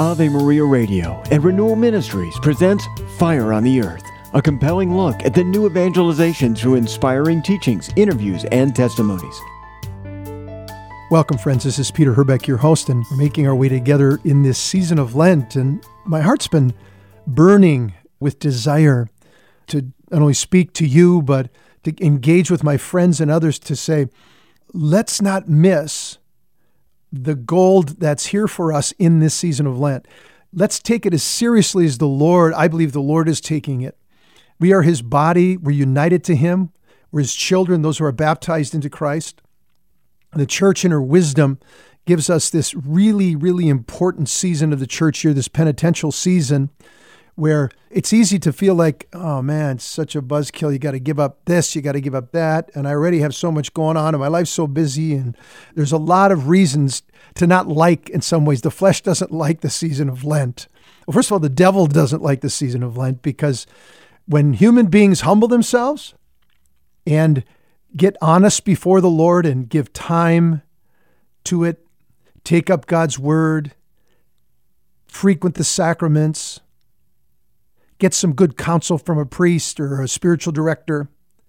Ave Maria Radio and Renewal Ministries presents Fire on the Earth, a compelling look at the new evangelization through inspiring teachings, interviews, and testimonies. Welcome, friends. This is Peter Herbeck, your host, and we're making our way together in this season of Lent. And my heart's been burning with desire to not only speak to you, but to engage with my friends and others to say, let's not miss the gold that's here for us in this season of Lent. Let's take it as seriously as I believe the Lord is taking it. We are His body. We're united to Him. We're His children, those who are baptized into Christ. The church in her wisdom gives us this really, really important season of the church year, this penitential season, where it's easy to feel like, oh man, it's such a buzzkill. You got to give up this, you got to give up that. And I already have so much going on and my life's so busy. And there's a lot of reasons to not like, in some ways, the flesh doesn't like the season of Lent. Well, first of all, the devil doesn't like the season of Lent because when human beings humble themselves and get honest before the Lord and give time to it, take up God's word, frequent the sacraments, get some good counsel from a priest or a spiritual director,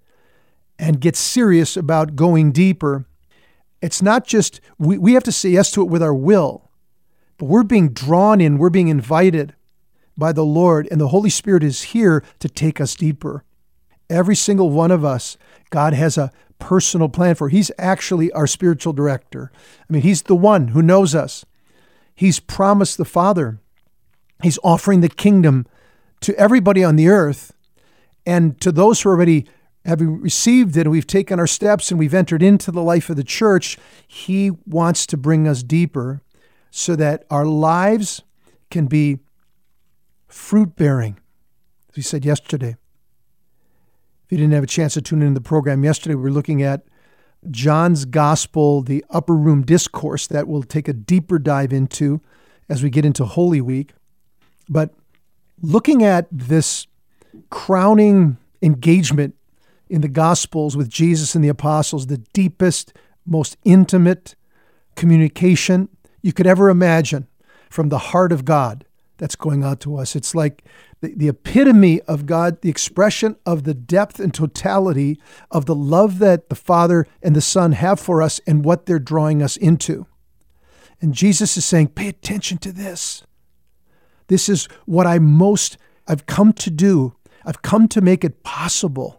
and get serious about going deeper. It's not just, we have to say yes to it with our will, but we're being drawn in, we're being invited by the Lord, and the Holy Spirit is here to take us deeper. Every single one of us, God has a personal plan for. He's actually our spiritual director. I mean, He's the one who knows us. He's promised the Father. He's offering the kingdom to everybody on the earth, and to those who already have received it, and we've taken our steps and we've entered into the life of the church. He wants to bring us deeper so that our lives can be fruit-bearing, as we said yesterday. If you didn't have a chance to tune into the program yesterday, we were looking at John's Gospel, the Upper Room Discourse, that we'll take a deeper dive into as we get into Holy Week. But looking at this crowning engagement in the Gospels with Jesus and the apostles, the deepest, most intimate communication you could ever imagine from the heart of God that's going out to us. It's like the epitome of God, the expression of the depth and totality of the love that the Father and the Son have for us and what they're drawing us into. And Jesus is saying, pay attention to this. This is what I've come to do. I've come to make it possible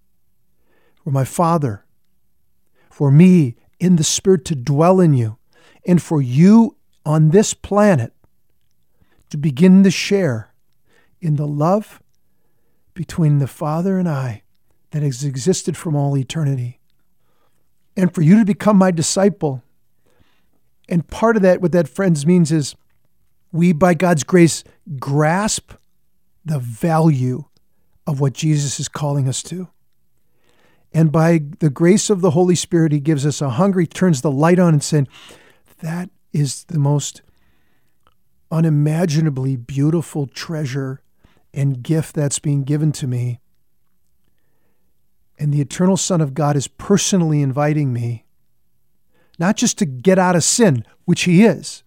for my Father, for me in the Spirit to dwell in you, and for you on this planet to begin to share in the love between the Father and I that has existed from all eternity. And for you to become my disciple. And part of that, what that, friends, means is we, by God's grace, grasp the value of what Jesus is calling us to. And by the grace of the Holy Spirit, He gives us a hunger. He turns the light on and says, that is the most unimaginably beautiful treasure and gift that's being given to me. And the eternal Son of God is personally inviting me, not just to get out of sin, which He is,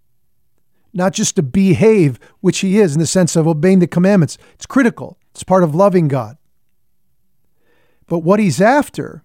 not just to behave, which He is in the sense of obeying the commandments. It's critical. It's part of loving God. But what He's after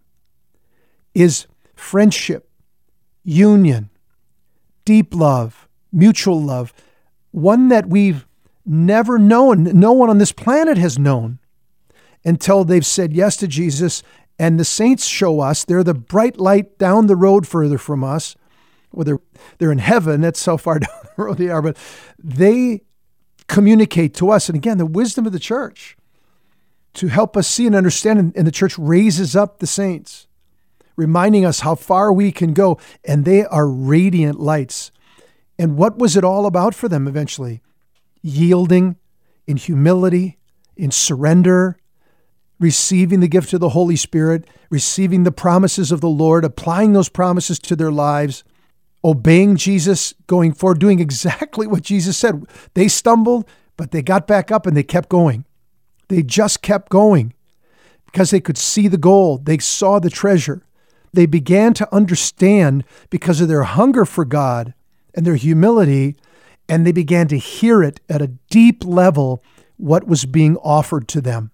is friendship, union, deep love, mutual love, one that we've never known, no one on this planet has known until they've said yes to Jesus. And the saints show us, they're the bright light down the road further from us. Whether they're in heaven, that's how far down the road they are, but they communicate to us. And again, the wisdom of the church to help us see and understand, and the church raises up the saints, reminding us how far we can go, and they are radiant lights. And what was it all about for them eventually? Yielding in humility, in surrender, receiving the gift of the Holy Spirit, receiving the promises of the Lord, applying those promises to their lives, obeying Jesus, going forward, doing exactly what Jesus said. They stumbled, but they got back up and they kept going. They just kept going because they could see the gold. They saw the treasure. They began to understand, because of their hunger for God and their humility and they began to hear it at a deep level, what was being offered to them.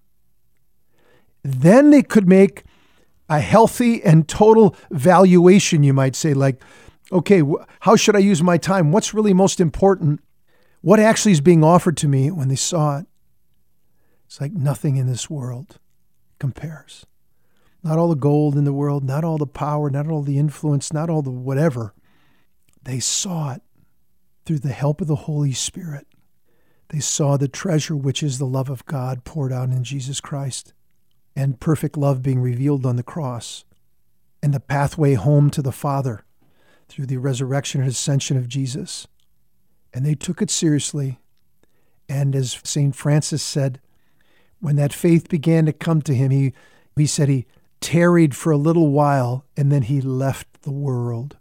Then they could make a healthy and total valuation, you might say, like, okay, how should I use my time? What's really most important? What actually is being offered to me? When they saw it, it's like nothing in this world compares. Not all the gold in the world, not all the power, not all the influence, not all the whatever. They saw it through the help of the Holy Spirit. They saw the treasure, which is the love of God poured out in Jesus Christ, and perfect love being revealed on the cross, and the pathway home to the Father through the resurrection and ascension of Jesus. And they took it seriously. And as St. Francis said, when that faith began to come to him, he said he tarried for a little while, and then he left the world.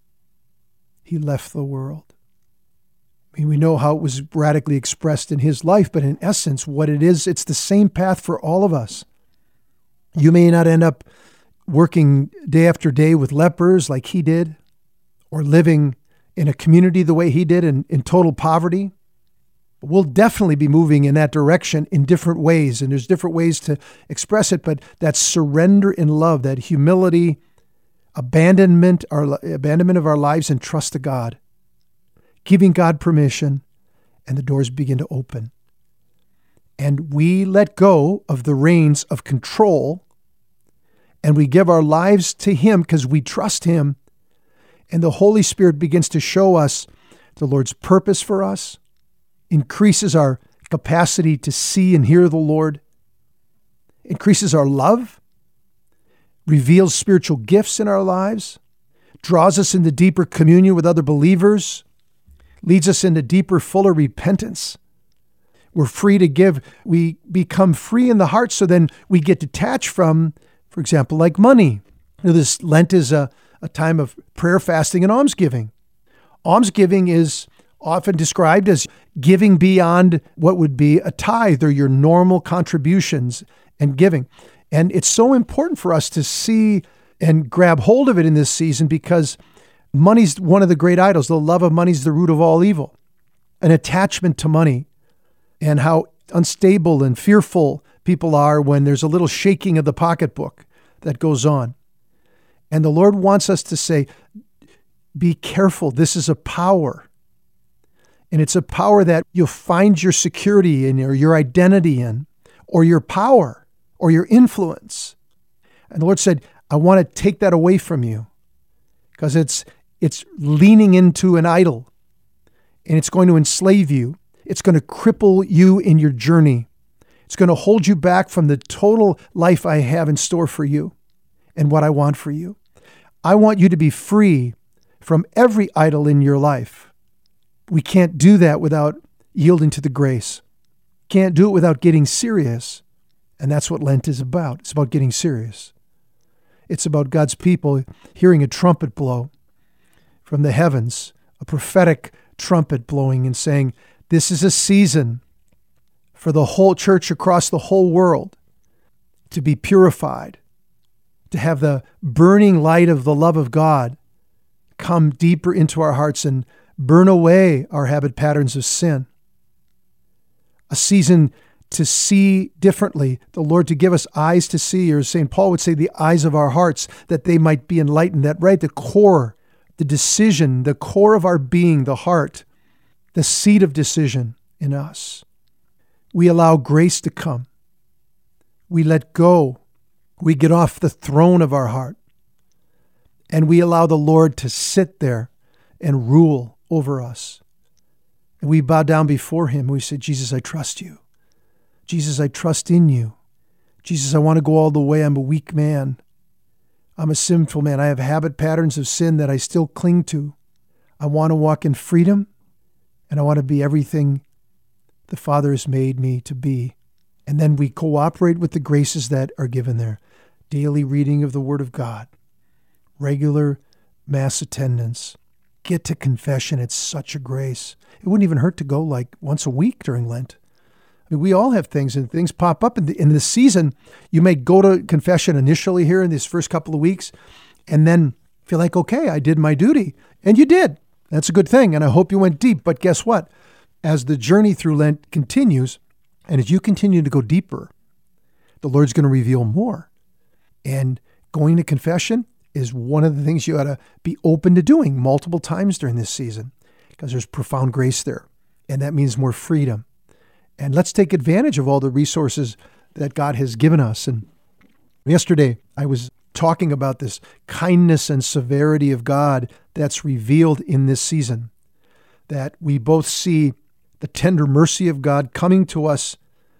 He left the world. I mean, we know how it was radically expressed in his life, but in essence, what it is, it's the same path for all of us. You may not end up working day after day with lepers like he did, or living in a community the way he did in total poverty. We'll definitely be moving in that direction in different ways, and there's different ways to express it, but that surrender in love, that humility, abandonment of our lives and trust to God, giving God permission, and the doors begin to open. And we let go of the reins of control, and we give our lives to him because we trust him, and the Holy Spirit begins to show us the Lord's purpose for us, increases our capacity to see and hear the Lord, increases our love, reveals spiritual gifts in our lives, draws us into deeper communion with other believers, leads us into deeper, fuller repentance. We're free to give. We become free in the heart, so then we get detached from, for example, like money. This Lent is a time of prayer, fasting, and almsgiving. Almsgiving is often described as giving beyond what would be a tithe or your normal contributions and giving. And it's so important for us to see and grab hold of it in this season, because money's one of the great idols. The love of money is the root of all evil. An attachment to money, and how unstable and fearful people are when there's a little shaking of the pocketbook that goes on. And the Lord wants us to say, be careful. This is a power. And it's a power that you'll find your security in, or your identity in, or your power, or your influence. And the Lord said, I want to take that away from you, because it's leaning into an idol, and it's going to enslave you. It's going to cripple you in your journey. It's going to hold you back from the total life I have in store for you and what I want for you. I want you to be free from every idol in your life. We can't do that without yielding to the grace. Can't do it without getting serious. And that's what Lent is about. It's about getting serious. It's about God's people hearing a trumpet blow from the heavens, a prophetic trumpet blowing and saying, this is a season for the whole church across the whole world to be purified, to have the burning light of the love of God come deeper into our hearts and burn away our habit patterns of sin. A season to see differently, the Lord to give us eyes to see, or St. Paul would say, the eyes of our hearts, that they might be enlightened, that right, the core, the decision, the core of our being, the heart, the seat of decision in us. We allow grace to come. We let go. We get off the throne of our heart. And we allow the Lord to sit there and rule over us. And we bow down before him. We say, Jesus, I trust you. Jesus, I trust in you. Jesus, I want to go all the way. I'm a weak man. I'm a sinful man. I have habit patterns of sin that I still cling to. I want to walk in freedom, and I want to be everything the Father has made me to be. And then we cooperate with the graces that are given there. Daily reading of the Word of God. Regular Mass attendance. Get to confession. It's such a grace. It wouldn't even hurt to go like once a week during Lent. I mean, we all have things, and things pop up. In this season, you may go to confession initially here in these first couple of weeks, and then feel like, okay, I did my duty. And you did. That's a good thing, and I hope you went deep. But guess what? As the journey through Lent continues, and as you continue to go deeper, the Lord's going to reveal more. And going to confession is one of the things you ought to be open to doing multiple times during this season, because there's profound grace there, and that means more freedom. And let's take advantage of all the resources that God has given us. And yesterday, I was talking about this kindness and severity of God that's revealed in this season, that we both see the tender mercy of God coming to us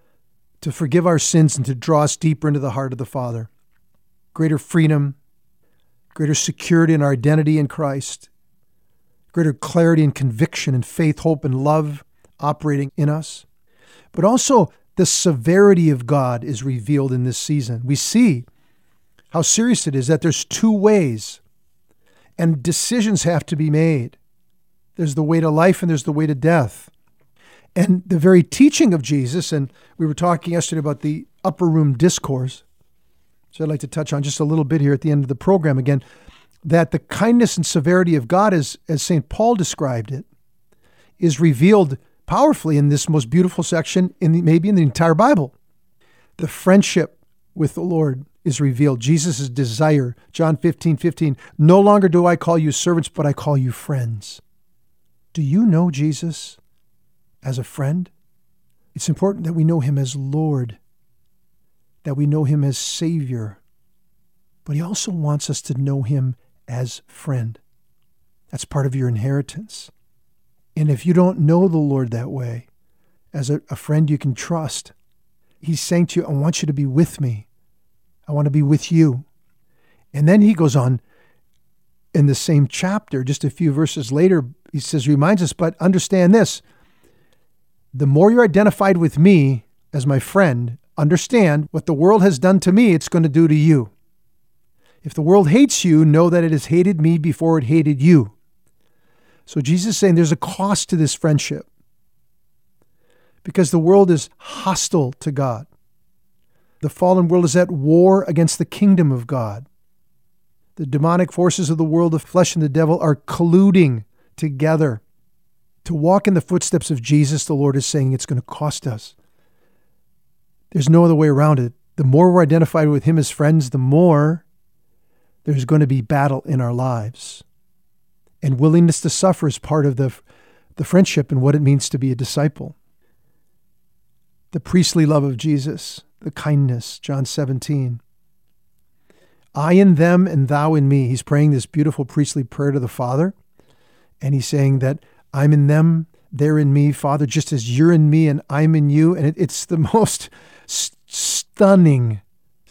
to forgive our sins and to draw us deeper into the heart of the Father. Greater freedom, greater security in our identity in Christ, greater clarity and conviction and faith, hope, and love operating in us. But also the severity of God is revealed in this season. We see how serious it is that there's two ways and decisions have to be made. There's the way to life and there's the way to death. And the very teaching of Jesus, and we were talking yesterday about the upper room discourse, so I'd like to touch on just a little bit here at the end of the program again, that the kindness and severity of God, as St. Paul described it, is revealed powerfully in this most beautiful section, maybe in the entire Bible. The friendship with the Lord is revealed. Jesus' desire, John 15:15, no longer do I call you servants, but I call you friends. Do you know Jesus as a friend? It's important that we know him as Lord, that we know him as Savior, but he also wants us to know him as friend. That's part of your inheritance. And if you don't know the Lord that way, as a friend you can trust, he's saying to you, I want you to be with me. I want to be with you. And then he goes on in the same chapter, just a few verses later, he says, reminds us, but understand this, the more you're identified with me as my friend, understand what the world has done to me, it's going to do to you. If the world hates you, know that it has hated me before it hated you. So Jesus is saying there's a cost to this friendship because the world is hostile to God. The fallen world is at war against the kingdom of God. The demonic forces of the world, the flesh and the devil, are colluding together. To walk in the footsteps of Jesus, the Lord is saying it's going to cost us. There's no other way around it. The more we're identified with him as friends, the more there's going to be battle in our lives. And willingness to suffer is part of the friendship and what it means to be a disciple. The priestly love of Jesus, the kindness, John 17. I in them and thou in me. He's praying this beautiful priestly prayer to the Father. And he's saying that I'm in them, they're in me, Father, just as you're in me and I'm in you. And it's the most stunning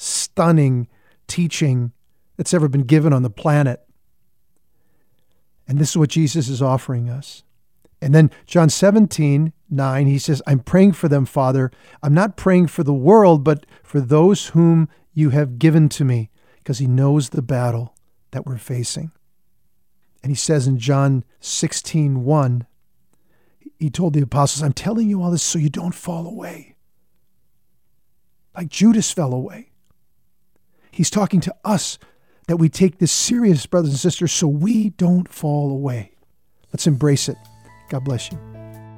teaching that's ever been given on the planet. And this is what Jesus is offering us. And then John 17:9, he says, I'm praying for them, Father. I'm not praying for the world, but for those whom you have given to me, because he knows the battle that we're facing. And he says in John 16:1, he told the apostles, I'm telling you all this so you don't fall away. Like Judas fell away. He's talking to us that we take this serious, brothers and sisters, so we don't fall away. Let's embrace it. God bless you.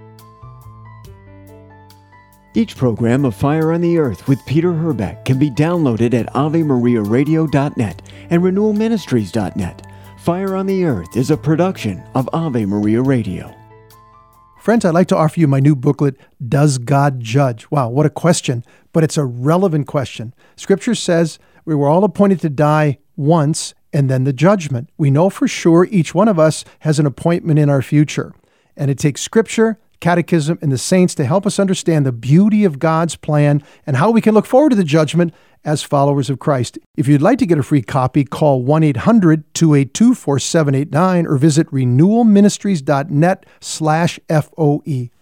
Each program of Fire on the Earth with Peter Herbeck can be downloaded at AveMariaRadio.net and RenewalMinistries.net. Fire on the Earth is a production of Ave Maria Radio. Friends, I'd like to offer you my new booklet, Does God Judge? Wow, what a question, but it's a relevant question. Scripture says we were all appointed to die once and then the judgment. We know for sure each one of us has an appointment in our future. And it takes Scripture, Catechism, and the saints to help us understand the beauty of God's plan and how we can look forward to the judgment as followers of Christ. If you'd like to get a free copy, call 1-800-282-4789 or visit renewalministries.net/FOE.